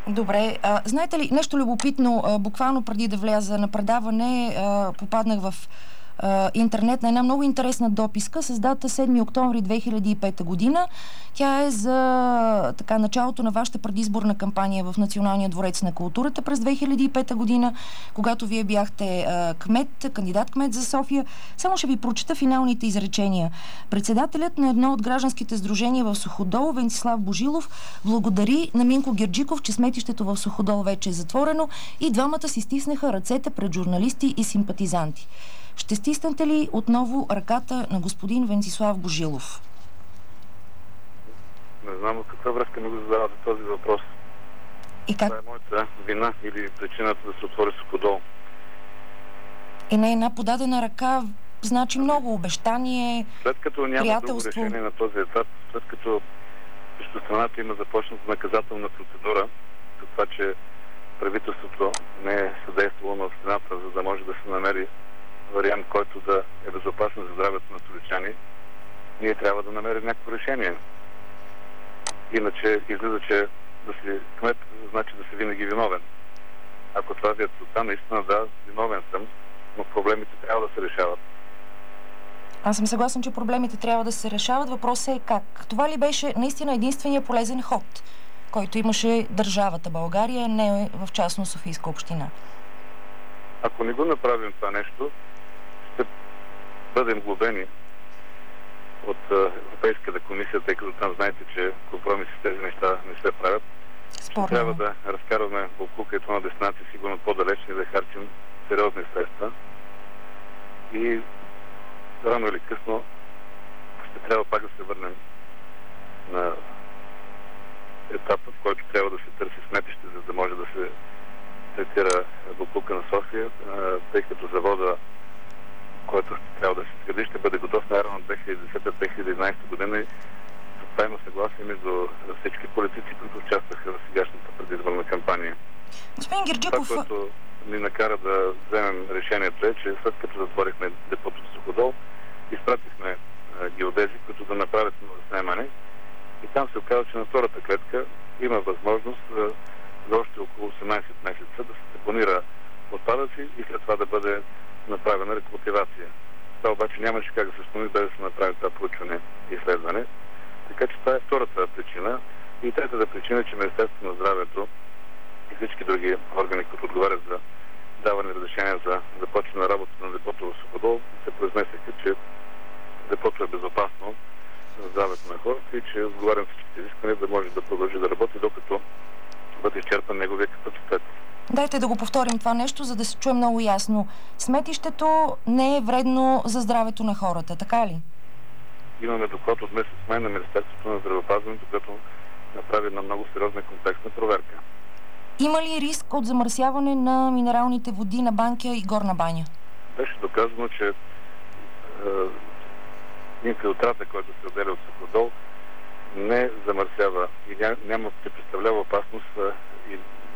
Добре. Знаете ли, нещо любопитно, буквално преди да вляза на предаване, попаднах в интернет на една много интересна дописка с дата 7 октомври 2005 година. Тя е за началото на вашата предизборна кампания в Националния дворец на културата през 2005 година, когато вие бяхте кандидат-кмет за София. Само ще ви прочета финалните изречения. Председателят на едно от гражданските сдружения в Суходол, Венцислав Божилов, благодари на Минко Герджиков, че сметището в Суходол вече е затворено, и двамата си стиснаха ръцете пред журналисти и симпатизанти. Ще стиснете ли отново ръката на господин Венцислав Божилов? Не знам от каква връзка ми го задавате този въпрос. И как? Това е моята вина или причината да се отвори Суходол. И не една подадена ръка значи много обещание, след като няма приятелство. друго решение на този етап, след като срещу страната има започната наказателна процедура, за това, че правителството не е съдействало на общината, за да може да се намери вариант, който да е безопасен за здравето на столичани, ние трябва да намерим някакво решение. Иначе излиза, че да си кмет значи да си винаги виновен. Ако това ви е целта, наистина да, виновен съм, но проблемите трябва да се решават. Аз съм съгласен, че проблемите трябва да се решават. Въпросът е как. Това ли беше наистина единствения полезен ход, който имаше държавата България, не в частност Софийска община? Ако не го направим това нещо, ще бъдем глобени от Европейската комисия, тъй като там знаете, че компромиси с тези неща не се правят. Спорно. Трябва да разкарваме боклука и това на дестинация сигурно по-далеч и да харчим сериозни средства. И рано или късно ще трябва пак да се върнем на етапа, в който трябва да се търси сметище, за да може да се третира боклука на София, тъй като завода, който ще трябва да се изгради, ще бъде готов най-рано 2010-2011 година и за това има съгласие между всички политици, които участваха в сегашната предизборна кампания. Господин Герджиков... Това, което ни накара да вземем решението е, че след като затворихме депото в Суходол, изпратихме геодези, които да направят новоснемане, и там се оказа, че на втората клетка има възможност за още около 18 месеца да се депонира отпадъци и след това да бъде направена рекултивация. Това обаче нямаше как да се спомни без да се направи това проучване и изследване. Така че това е втората причина. И третата причина е, че Министерството на здравето и всички други органи, които отговарят за даване разрешения за започване на работа на депото в Суходол, се произнесеха, че депото е безопасно за здравето на хората и че отговарям всичките изисквания да може да продължи да работи, докато бъде изчерпан неговия капацитет. Дайте да го повторим това нещо, за да се чуе много ясно. Сметището не е вредно за здравето на хората, така ли? Имаме доклад от месец май на Министерството на здравеопазването, което направи една много сериозна комплексна проверка. Има ли риск от замърсяване на минералните води на Банкя и Горна баня? Беше доказано, че инфилтрата, който се отделя от Суходол, не замърсява и не представлява опасност и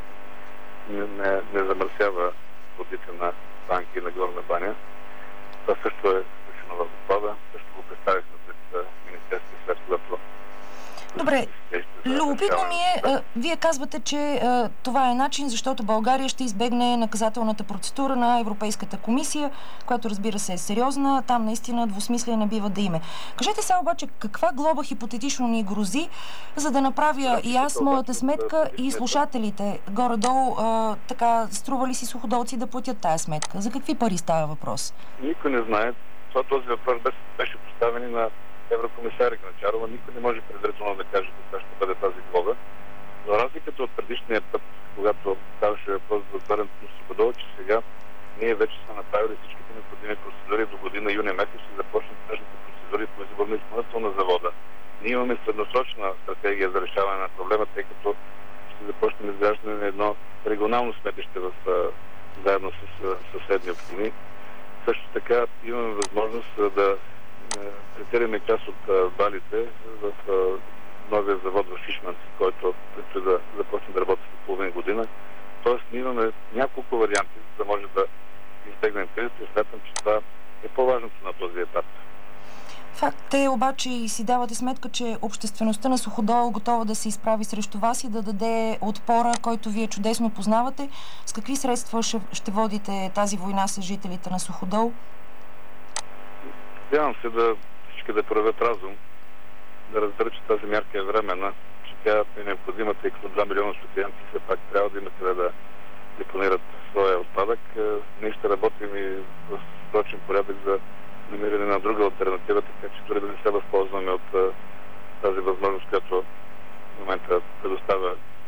не замърсява водите на Банкя и на Горна баня. Това също е включено в доклада. Също го представихме пред Министерския съвет, когато... Добре, любопитно ми е, вие казвате, че това е начин, защото България ще избегне наказателната процедура на Европейската комисия, която разбира се е сериозна. Там наистина двусмислие не бива да има. Кажете сега обаче, каква глоба хипотетично ни грози, за да направя и аз моята сметка и слушателите горе-долу, така, струва ли си суходолци да платят тая сметка? За какви пари става въпрос? Никой не знае. Този въпрос беше поставен на еврокомисаря Грачарова. Никой не може предварително да каже каква ще бъде тази глоба. Но разликата от предишния път, когато ставаше въпрос за отварянето на Суходол, че сега ние вече сме направили всичките необходими процедури до година юни месец и започнат тръжните процедури по избор на изпълнител на завода. Ние имаме средносрочна стратегия за решаване на проблема, тъй като ще започнем изграждане на едно регионално сметище заедно с съседни общини. Също така имаме възможност да третираме част от балите в новия завод в Шишманци, който предстои да започне да работи след половин година. Тоест, ние имаме няколко варианти, за да може да избегнем кризата и смятам, че това е по-важното на този етап. Факт е обаче и си давате сметка, че обществеността на Суходол готова да се изправи срещу вас и да даде отпора, който вие чудесно познавате. С какви средства ще водите тази война с жителите на Суходол? Надявам се всички да проявят разум, да разберат, че тази мярка е временна, че тя е необходима, тъй като 2 милиона студенти все пак трябва да имат къде да депонират своя отпадък. Ние ще работим и в срочен порядък за намиране на друга алтернатива, така че дори да не се възползваме от тази възможност, която в момента предоставя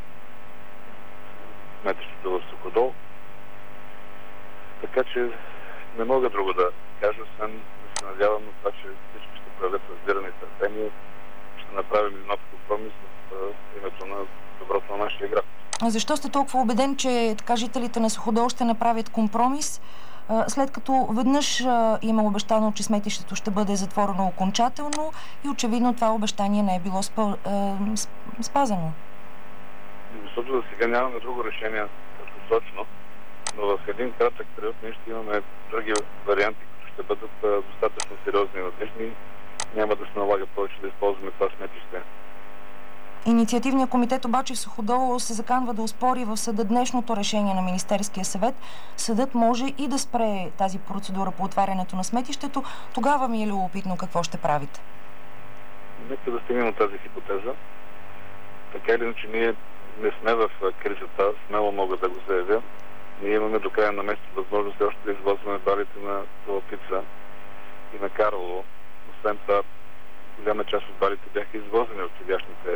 сметището в Суходол. Така че не мога друго да кажа, освен да се надявам на това, че всички ще проявят разбиране и търпение. Ще направим нов компромис в името на доброто на нашия град. Защо сте толкова убеден, че така жителите на Суходол ще направят компромис, след като веднъж има обещано, че сметището ще бъде затворено окончателно и очевидно това обещание не е било спазено? Защото за сега нямаме друго решение точно, но в един кратък период ние ще имаме други варианти, които ще бъдат достатъчно сериозни и надежни. Няма да се налага повече да използваме това сметище. Инициативният комитет обаче в Суходол се заканва да оспори в съда днешното решение на Министерския съвет. Съдът може и да спре тази процедура по отварянето на сметището. Тогава ми е любопитно какво ще правите. Нека да стигнем от тази хипотеза. Така или иначе ние не сме в кризата, смело мога да го заявя. Ние имаме до края на месец възможност още да извозваме балите на Колапица и на Карлово. Освен това, голяма част от балите бяха извозени от сегашните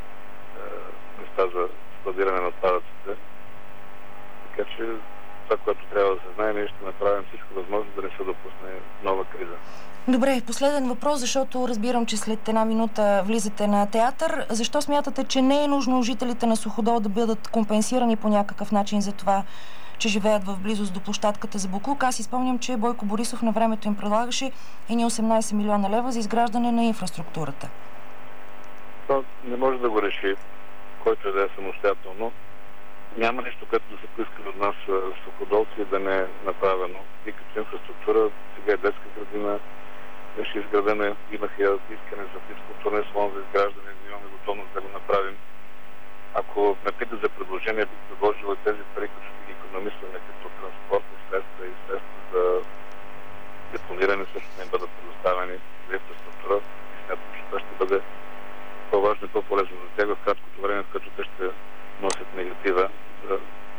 места за складиране на отпадъците. Така че това, което трябва да се знае, ние ще направим всичко възможно да не се допусне нова криза. Добре, последен въпрос, защото разбирам, че след една минута влизате на театър. Защо смятате, че не е нужно жителите на Суходол да бъдат компенсирани по някакъв начин за това, че живеят в близост до площадката за боклук? Аз изпомням, че Бойко Борисов на времето им предлагаше едни 18 милиона лева за изграждане на инфраструктурата. То не може да го реши който е да е самостоятелно. Няма нещо, което да се поиска от нас суходолци да не е направено. И като инфраструктура, сега е детска градина, беше изградена, имаха искане за физкултурен салон за изграждане, имаме готовност да го направим. Ако ме питат за предложение, бих предложила тези пари, които ще ги икономисваме като транспортни средства и средства за депониране, също не бъдат предоставени за инфраструктура. И смятам, че това ще бъде по-важно и по-полезно за тях в краткото време, в което те ще носят негатива, да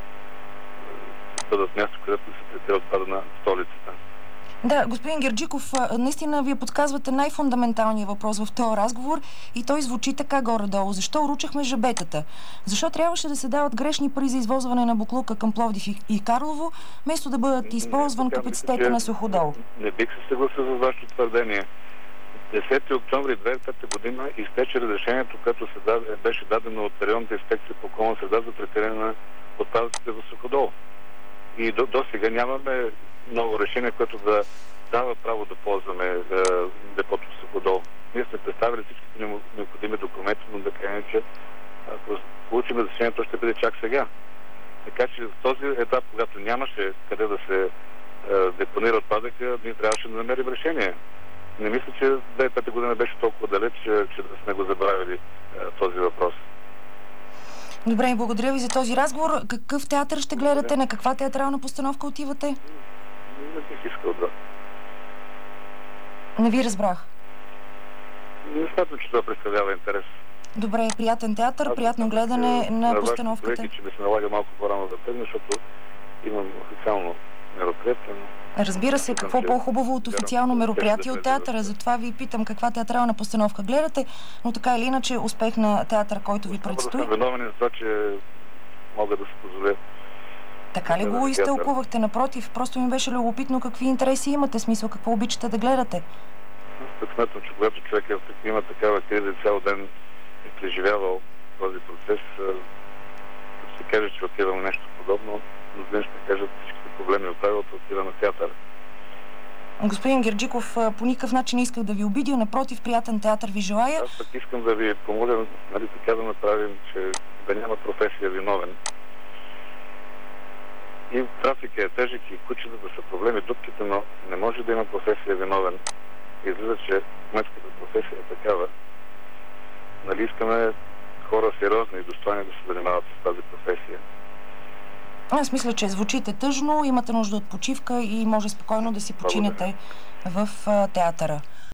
бъдат място, където се третира отпада на столицата. Да, господин Герджиков, наистина вие подсказвате най-фундаменталния въпрос в този разговор и той звучи така горе-долу. Защо уручахме жабетата? Защо трябваше да се дават грешни пари за извозване на боклука към Пловдив и Карлово, вместо да бъдат използван капацитета на Суходол? Не бих се съгласил за вашето твърдение. 10 октомври 2005 година изтече разрешението, което беше дадено от районната инспекция по околна среда за третиране на отпадъците в Суходол. И до сега нямаме ново решение, което да дава право да ползваме депото в Суходол. Ние сме представили всичките необходими документи, но да кажем, че ако получим разрешението, ще бъде чак сега. Така че в този етап, когато нямаше къде да се депонира отпадъка, ние трябваше да намерим решение. Не мисля, че 2005 година беше толкова далеч, че да сме го забравили този въпрос. Добре, благодаря ви за този разговор. Какъв театър ще гледате? На каква театрална постановка отивате? Не бих искал да. Не ви разбрах. Не смятам, че това представлява интерес. Добре, приятен театър, приятно гледане на постановката. Колеги, че ми се налага малко по-рано да тръгна, защото имам официално мероприятие. Разбира се, какво по-хубаво от официално мероприятие от театъра. Затова ви питам каква театрална постановка гледате, но така или иначе успех на театъра, който ви предстои. Съм виновен за това, че мога да се позволя. Така ли го изтълкувахте? Напротив, просто ми беше любопитно какви интереси имате, смисъл какво обичате да гледате. Аз так смятам, че когато човек има такава криза и цял ден е преживявал този процес, като се каже, че отивам нещо подобно, но ден ще кажат всички проблеми от правилата, отива на театър. Господин Герджиков, по никакъв начин не исках да ви обидя, напротив, приятен театър ви желая. Аз пък искам да ви помоля, нали, така да направим, че да няма професия виновен. И трафика е тежък, и кучетата са проблеми, дупките, но не може да има професия виновен. излиза, че кметската професия е такава. Нали искаме хора сериозни и достойни да се занимават с тази професия? Аз мисля, че звучите тъжно, имате нужда от почивка и може спокойно да си починете в театъра.